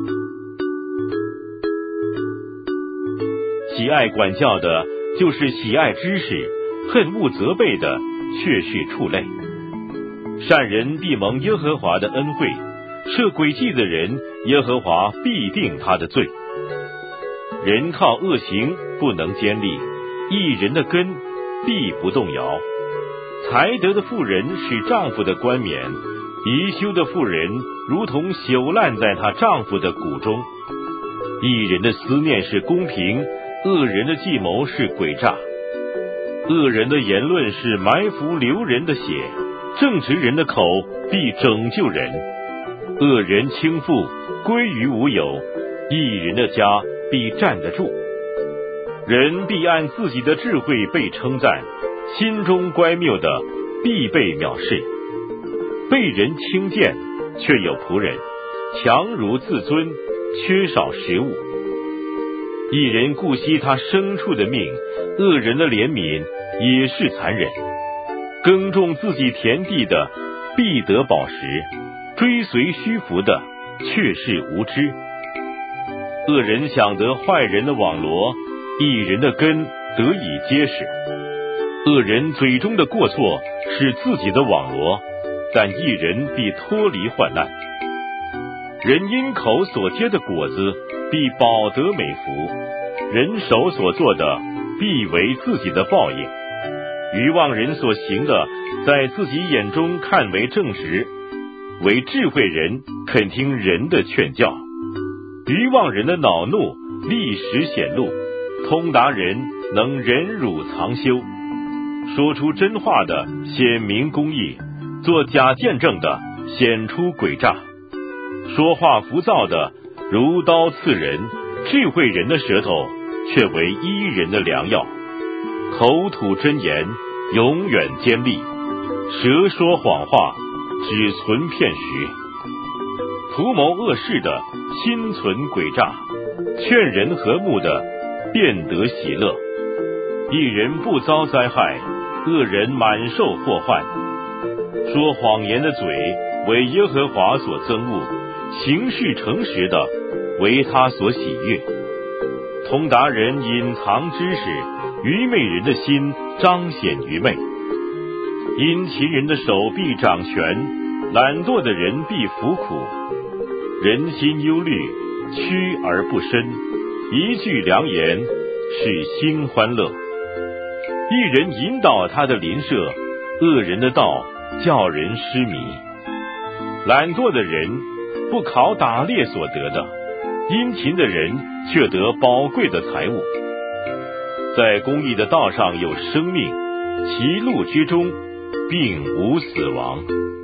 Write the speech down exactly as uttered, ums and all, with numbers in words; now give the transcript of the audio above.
喜爱管教的，就是喜爱知识；恨恶责备的，却是畜类。善人必蒙耶和华的恩惠，设诡计的人，耶和华必定他的罪。人靠恶行不能坚立，义人的根必不动摇。才德的妇人使丈夫的冠冕，贻羞的妇人如同朽烂在她丈夫的骨中。义人的思念是公平，恶人的计谋是诡诈。恶人的言论是埋伏流人的血，正直人的口必拯救人。恶人倾覆，归于无有，义人的家必站得住。人必按自己的智慧被称赞，心中乖谬的必被藐视。被人轻贱，却有仆人，强如自尊，缺少食物。一人顾惜他牲畜的命，恶人的怜悯也是残忍。耕种自己田地的必得饱食，追随虚浮的却是无知。恶人想得坏人的网罗，义人的根得以结实。恶人嘴中的过错是自己的网罗，但义人必脱离患难。人因口所结的果子必饱得美福，人手所做的必为自己的报应。愚妄人所行的，在自己眼中看为正直，为智慧人肯听人的劝教。愚妄人的恼怒立时显露，通达人能忍辱藏羞。说出真话的显明公义，做假见证的显出诡诈。说话浮躁的如刀刺人，智慧人的舌头却为医人的良药。口吐真言，永远坚立；舌说谎话，只存骗实。图谋恶事的心存诡诈，劝人和睦的便得喜乐。一人不遭灾害，恶人满受祸患。说谎言的嘴为耶和华所憎恶，行事诚实的为他所喜悦。通达人隐藏知识，愚昧人的心彰显愚昧。殷勤人的手必掌权，懒惰的人必服苦。人心忧虑，屈而不伸，一句良言使心欢乐。一人引导他的邻舍，恶人的道叫人失迷。懒惰的人不考打猎所得的，殷勤的人却得宝贵的财物。在公义的道上有生命，其路之中并无死亡。